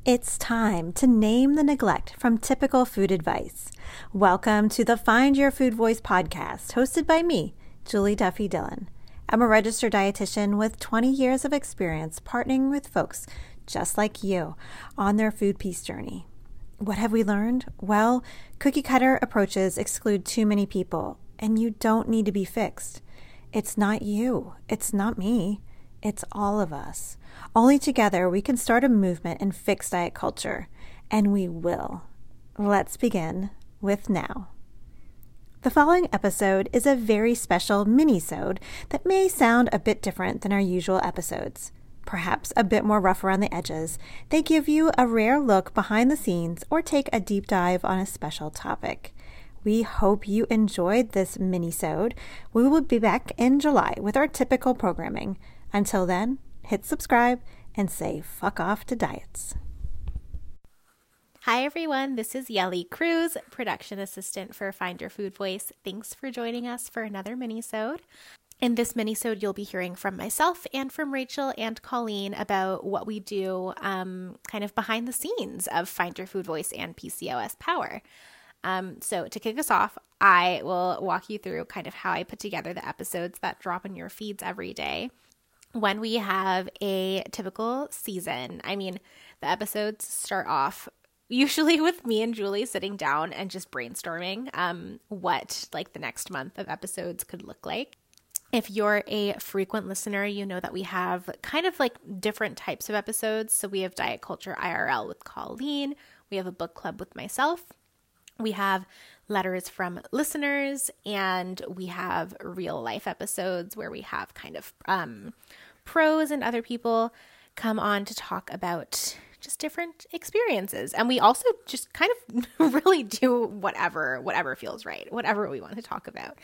It's time to name the neglect from typical food advice. Welcome to the Find Your Food Voice podcast, hosted by me, Julie Duffy Dillon. I'm a registered dietitian with 20 years of experience partnering with folks just like you on their food peace journey. What have we learned? Well, cookie cutter approaches exclude too many people, and you don't need to be fixed. It's not you. It's not me. It's all of us. Only together we can start a movement and fix diet culture, and we will. Let's begin with now. The following episode is a very special mini-sode that may sound a bit different than our usual episodes. Perhaps a bit more rough around the edges. They give you a rare look behind the scenes or take a deep dive on a special topic. We hope you enjoyed this mini-sode. We will be back in July with our typical programming. Until then, hit subscribe and say fuck off to diets. Hi everyone, this is Yelly Cruz, production assistant for Find Your Food Voice. Thanks for joining us for another mini-sode. In this mini-sode, you'll be hearing from myself and from Rachel and Colleen about what we do kind of behind the scenes of Find Your Food Voice and PCOS Power. So to kick us off, I will walk you through kind of how I put together the episodes that drop in your feeds every day. When we have a typical season, the episodes start off usually with me and Julie sitting down and just brainstorming what like the next month of episodes could look like. If you're a frequent listener, you know that we have kind of like different types of episodes. So we have Diet Culture IRL with Colleen. We have a book club with myself. We have letters from listeners, and we have real life episodes where we have kind of pros and other people come on to talk about just different experiences. And we also just kind of really do whatever feels right, whatever we want to talk about.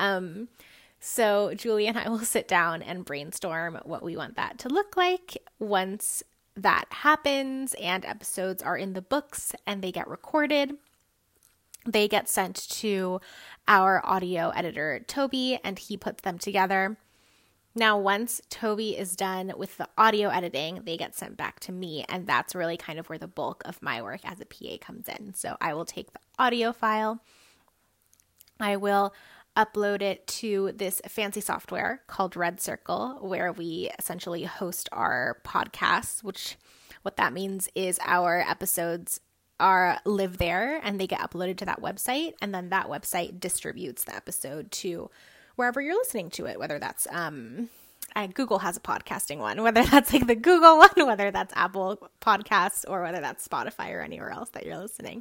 So Julie and I will sit down and brainstorm what we want that to look like. Once that happens and episodes are in the books and they get recorded, they get sent to our audio editor, Toby, and he puts them together. Now, once Toby is done with the audio editing, they get sent back to me, and that's really kind of where the bulk of my work as a PA comes in. So I will take the audio file, I will upload it to this fancy software called Red Circle, where we essentially host our podcasts, which what that means is our episodes live there and they get uploaded to that website, and then that website distributes the episode to wherever you're listening to it, whether that's Google has a podcasting one, whether that's like the Google one, whether that's Apple Podcasts, or whether that's Spotify or anywhere else that you're listening.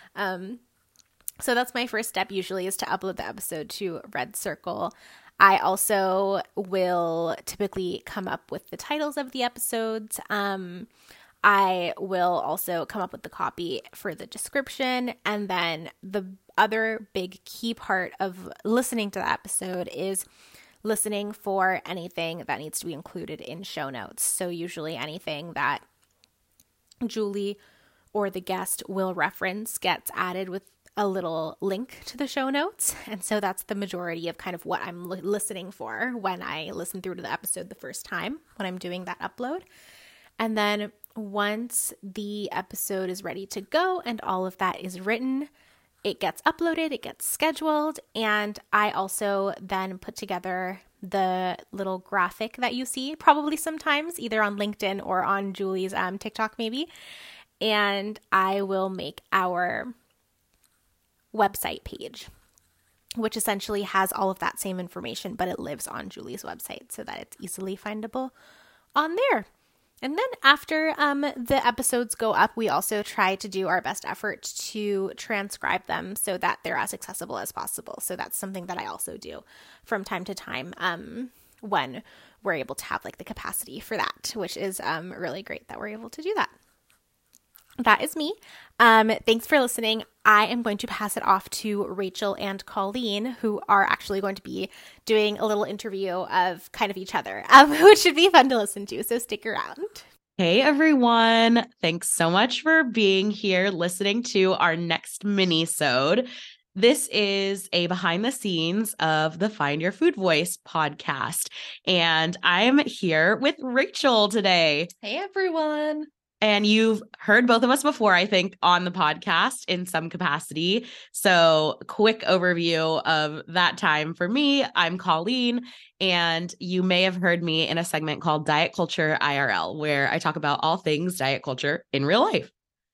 So that's my first step usually, is to upload the episode to Red Circle. I also will typically come up with the titles of the episodes. I will also come up with the copy for the description. And then the other big key part of listening to the episode is listening for anything that needs to be included in show notes. So usually anything that Julie or the guest will reference gets added with a little link to the show notes. And so that's the majority of kind of what I'm listening for when I listen through to the episode the first time, when I'm doing that upload. And then once the episode is ready to go and all of that is written, it gets uploaded, it gets scheduled, and I also then put together the little graphic that you see probably sometimes either on LinkedIn or on Julie's TikTok maybe, and I will make our website page, which essentially has all of that same information, but it lives on Julie's website so that it's easily findable on there. And then after the episodes go up, we also try to do our best effort to transcribe them so that they're as accessible as possible. So that's something that I also do from time to time when we're able to have like the capacity for that, which is really great that we're able to do that. That is me. Thanks for listening. I am going to pass it off to Rachel and Colleen, who are actually going to be doing a little interview of kind of each other, which should be fun to listen to. So stick around. Hey, everyone. Thanks so much for being here, listening to our next mini-sode. This is a behind the scenes of the Find Your Food Voice podcast. And I'm here with Rachel today. Hey, everyone. And you've heard both of us before, I think, on the podcast in some capacity. So, quick overview of that time for me. I'm Colleen, and you may have heard me in a segment called Diet Culture IRL, where I talk about all things diet culture in real life.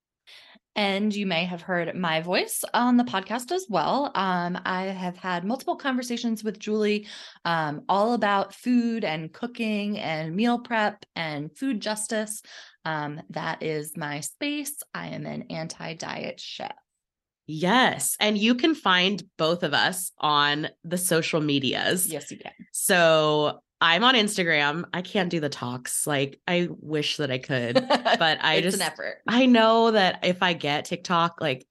And you may have heard my voice on the podcast as well. I have had multiple conversations with Julie, all about food and cooking and meal prep and food justice. That is my space. I am an anti-diet chef. Yes. And you can find both of us on the social medias. Yes, you can. So I'm on Instagram. I can't do the talks. Like, I wish that I could, but it's an effort. I know that if I get TikTok, like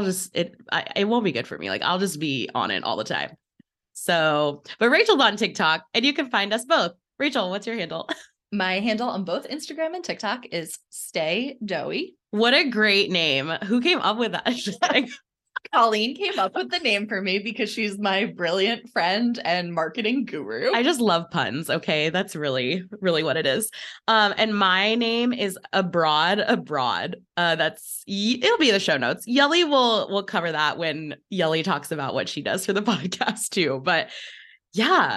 it won't be good for me. Like, I'll just be on it all the time. So, but Rachel's on TikTok and you can find us both. Rachel, what's your handle? My handle on both Instagram and TikTok is Stay Doughy. What a great name. Who came up with that? Just kidding. Colleen came up with the name for me because she's my brilliant friend and marketing guru. I just love puns. Okay. That's really, really what it is. And my name is Abroad. It'll be in the show notes. Yelly will cover that when Yelly talks about what she does for the podcast too. But yeah,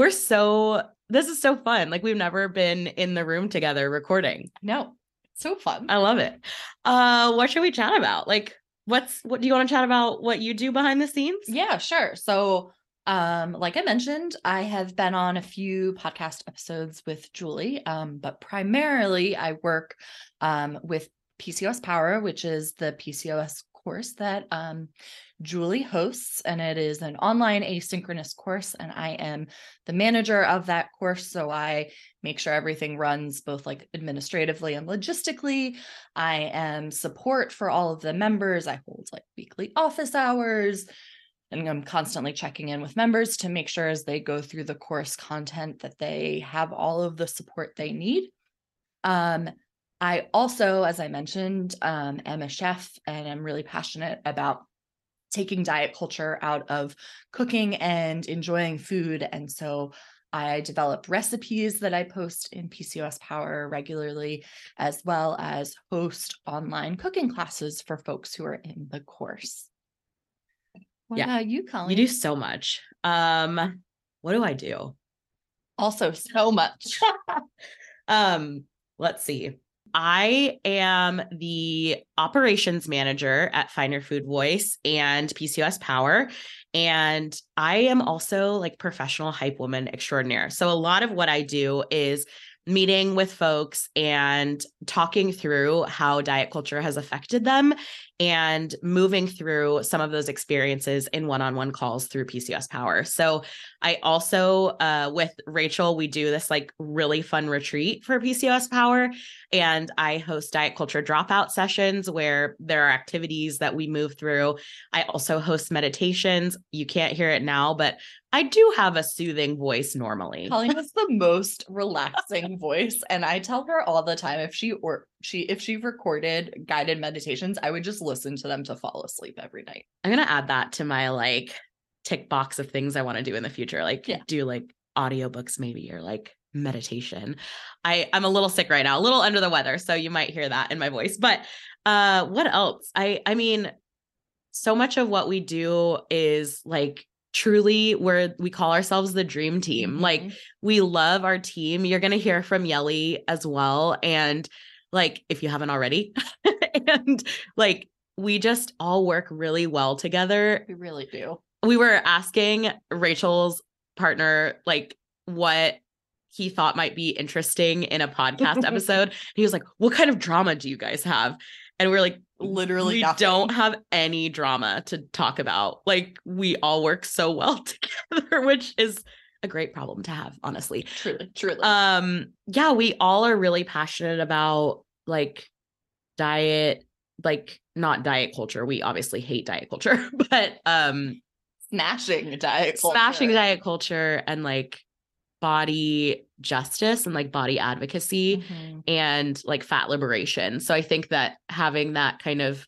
this is so fun. Like, we've never been in the room together recording. No, so fun. I love it. What should we chat about? Like, what do you want to chat about what you do behind the scenes? Yeah, sure. So, like I mentioned, I have been on a few podcast episodes with Julie, but primarily I work with PCOS Power, which is the PCOS course that Julie hosts, and it is an online asynchronous course, and I am the manager of that course. So I make sure everything runs both like administratively and logistically. I am support for all of the members. I hold like weekly office hours, and I'm constantly checking in with members to make sure as they go through the course content that they have all of the support they need. I also, as I mentioned, am a chef, and I'm really passionate about taking diet culture out of cooking and enjoying food. And so I develop recipes that I post in PCOS Power regularly, as well as host online cooking classes for folks who are in the course. What about you, Colleen? You do so much. What do I do? Also so much. Let's see. I am the operations manager at Find Your Food Voice and PCOS Power. And I am also like professional hype woman extraordinaire. So a lot of what I do is meeting with folks and talking through how diet culture has affected them and moving through some of those experiences in one-on-one calls through PCOS Power. So I also, with Rachel, we do this like really fun retreat for PCOS Power. And I host diet culture dropout sessions where there are activities that we move through. I also host meditations. You can't hear it now, but I do have a soothing voice normally. Colleen has the most relaxing voice. And I tell her all the time, if she recorded guided meditations, I would just listen to them to fall asleep every night. I'm going to add that to my like tick box of things I want to do in the future. Like do like audiobooks maybe, or like meditation. I'm a little sick right now, a little under the weather. So you might hear that in my voice, but what else? I mean, so much of what we do is like truly we call ourselves the dream team. Mm-hmm. Like, we love our team. You're going to hear from Yelly as well. And like, if you haven't already, and like, we just all work really well together. We really do. We were asking Rachel's partner, like, what he thought might be interesting in a podcast episode. He was like, what kind of drama do you guys have? And we're like, literally we nothing. Don't have any drama to talk about. Like, we all work so well together, which is a great problem to have, honestly. Truly. Yeah, we all are really passionate about like diet, like not diet culture. We obviously hate diet culture, but smashing diet culture and like body justice and like body advocacy and like fat liberation. So I think that having that kind of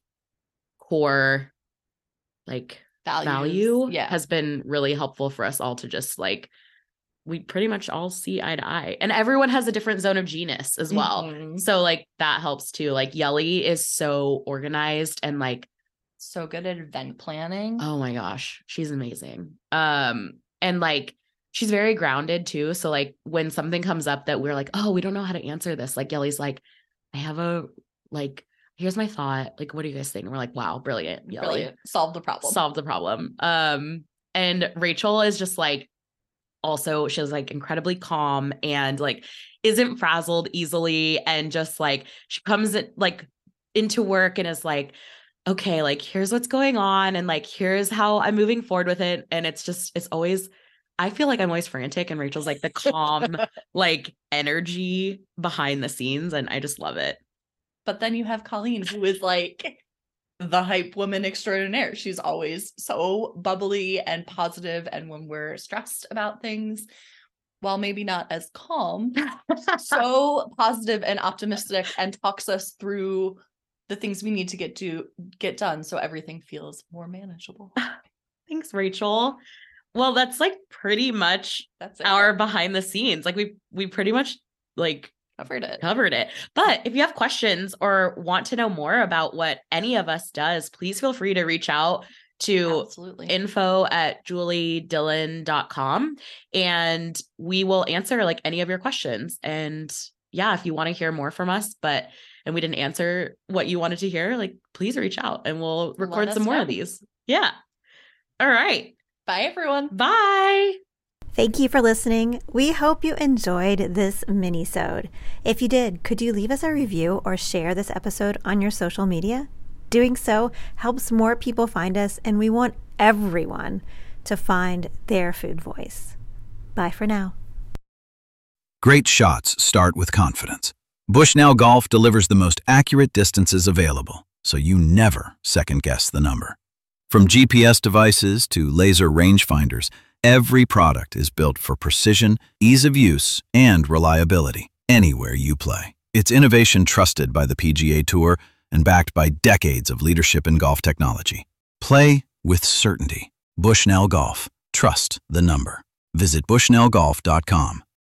core like value has been really helpful for us all to just like we pretty much all see eye to eye, and everyone has a different zone of genius as well. Mhm. So like that helps too. Like Yelly is so organized and like So good at event planning. oh my gosh, she's amazing. And like she's very grounded too. So like when something comes up that we're like, oh, we don't know how to answer this, like Yelly's like, I have a like, here's my thought. Like, what do you guys think? And we're like, wow, brilliant. Yelly. Brilliant. Solve the problem. Solve the problem. And Rachel is just like, also, she's like incredibly calm and like isn't frazzled easily. And just like, she comes like into work and is like, okay, like here's what's going on. And like, here's how I'm moving forward with it. And it's just, it's always, I feel like I'm always frantic and Rachel's like the calm, like energy behind the scenes. And I just love it. But then you have Colleen, who is like the hype woman extraordinaire. She's always so bubbly and positive, and when we're stressed about things, while maybe not as calm, so positive and optimistic, and talks us through the things we need to get done, so everything feels more manageable. Thanks, Rachel. Well, that's like pretty much That's it. our behind the scenes. Like we pretty much like covered it. But if you have questions or want to know more about what any of us does, please feel free to reach out to Absolutely. info@juliedillon.com and we will answer like any of your questions. And yeah, if you want to hear more from us, and we didn't answer what you wanted to hear, like please reach out and we'll record some more of these. Yeah. All right. Bye, everyone. Bye. Thank you for listening. We hope you enjoyed this mini-sode. If you did, could you leave us a review or share this episode on your social media? Doing so helps more people find us, and we want everyone to find their food voice. Bye for now. Great shots start with confidence. Bushnell Golf delivers the most accurate distances available, so you never second-guess the number. From GPS devices to laser rangefinders, every product is built for precision, ease of use, and reliability anywhere you play. It's innovation trusted by the PGA Tour and backed by decades of leadership in golf technology. Play with certainty. Bushnell Golf. Trust the number. Visit bushnellgolf.com.